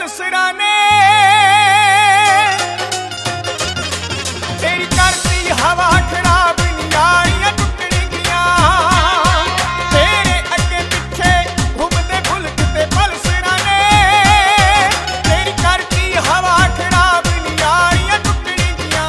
पलसरां ने तेरी करती हवा खराब यारियां टुटणगियां तेरे अगे पिछे घूमदे बुलट ते पलसरां ने तेरी करती हवा खराब यारियां टुटणगियां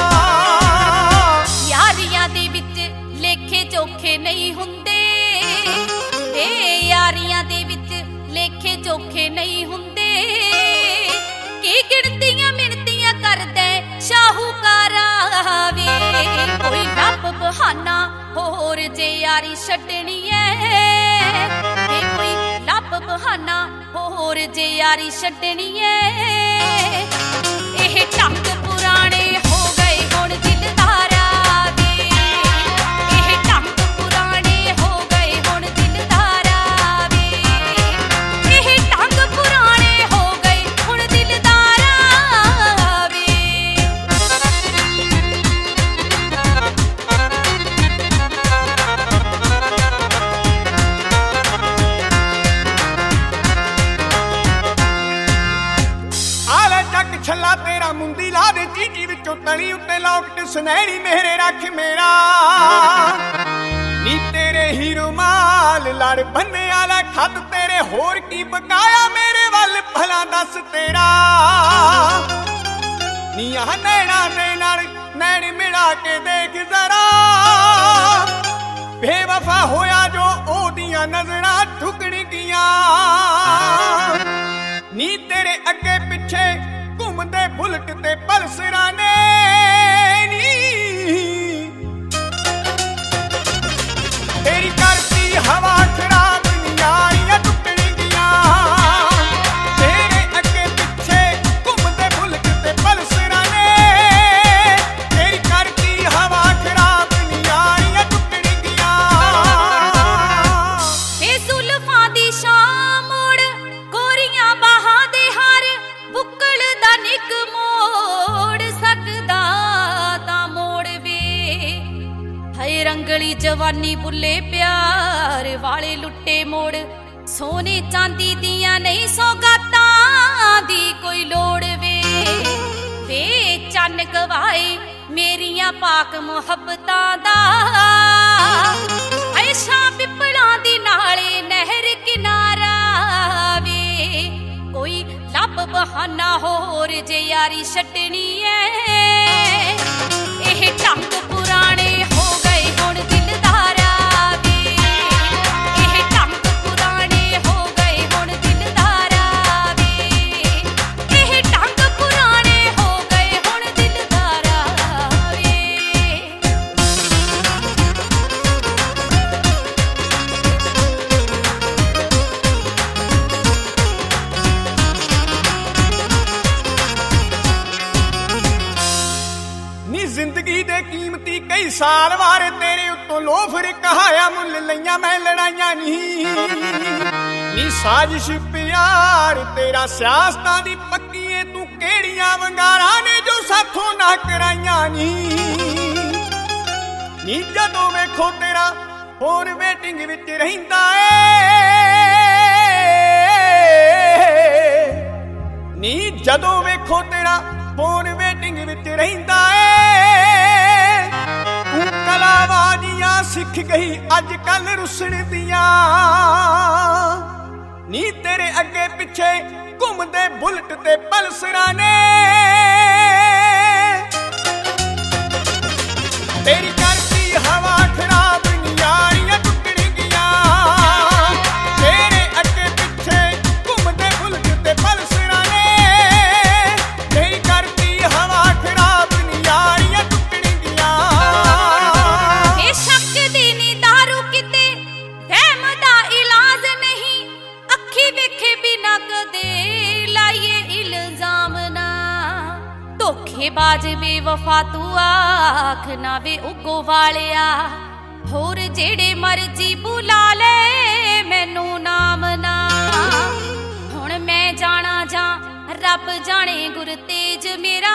यारियां दे विच लेखे चोखे नहीं हुंदे ते यारियां दे विच लेखे चोखे नहीं हुंदे की गिणतियां मिणतियां करदे शाहूकारा वे कोई रब बहाना होर जे यारी छड्डणी ऐ ते कोई रब बहाना होर जे यारी छड्डणी ऐ एह ढंग पुराने हो गए हुण दिलदारा वे एह ढंग पुराने हो गए हुण दिलदारा वे एह ढंग पुराने हो गए हुण दिलदारा वे आले जग छला तेरा मुंदी ला दे चीची विचों तली उत्ते लौकट सुनहरी मेरे रख मेरा नी तेरे हीरो माल लड़ बन्ने आला खत तेरे होर की बकाया मेरे वल भला दस तेरा नी आ नैना दे नाल नैन मिला के देख जरा बेवफा होया जो ओदियां नजरां ठुकणगियां नी तेरे अगे पिछे घूमदे बुलट ते पलसरां ने नी तेरी करती हवा खराब यारियां टुटणगियां तेरे अगे पिछे घूमदे बुलट ते पलसरां ने तेरी करती हवा खराब यारियां टुटणगियां हे जुल्फां दी शाम मोड़ गोरियां बाहां दे हार बुक्कल दा निक मोड़ सकदा तां मोड़ वे हाय रंगली जवानी बुल्ले प्यार वाले लुट्टे मोड़ सोने चांदी दियां नहीं सौगातां दी कोई लोड़ वे चन्न गवाए मेरियां पाक मुहब्बतां दा ऐशा पिपलां दी नाले नहर किनारा वे कोई लब बहाना होर जे यारी छड्डणी ऐ एह ढंग पुराने हो गए हुण दिलदारा वे एह ढंग पुराने हो गए हुण दिलदारा वे एह ढंग पुराने हो गए हुण दिलदारा वे नी जिंदगी दे कीमती कई साल वारे तेरे उत्तों लोफर कहाया मुल लईयां मैं लड़ाइयां नी साजिश प्यार तेरा सियासतां दी पक्की ऐ तू केड़ियां वंगारां ने जो साथों ना कराइयां नी जदों वेखो तेरा फोन वेटिंग विच रहिंदा ऐ नी जदों वेखो तेरा फोन वेटिंग विच रहिंदा ऐ तू कलाबाजियां सिख गई अज कल रुसण दियां नी तेरे अगे पिछे घूमदे बुलट ते पलसरां ने तेरी करती हवा खराब यारियां टुटणगियां तेरे अगे पिछे घूमदे बुलट ते पलसरां ने तेरी करती हवा खराब यारियां टुटणगियां ए शक दी नी दारू किते वहम दा इलाज नहीं अखी वेखे बिना कदे लाइए इल्जाम ना धोखेबाज बेवफा तू आख ना वे उगो वालिया होर जेड़े मर्जी बुला ले मैनू नाम ना हुण मैं जाना जा रब जाने गुर तेज मेरा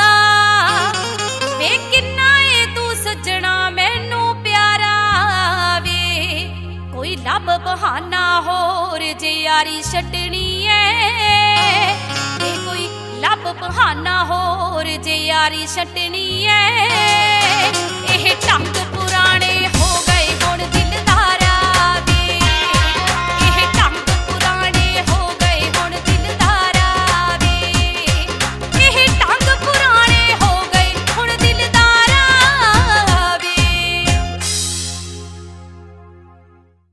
वे किन्ना ए तू सजना मैनू प्यारा वे कोई ਲੱਭ ਬਹਾਨਾ ਹੋਰ ਜੇ ਯਾਰੀ ਛੱਡਣੀ ਐ ਵੇ ਕੋਈ ਲੱਭ ਬਹਾਨਾ ਹੋਰ ਜੇ ਯਾਰੀ ਛੱਡਣੀ ਐ ਇਹ ਢੰਗ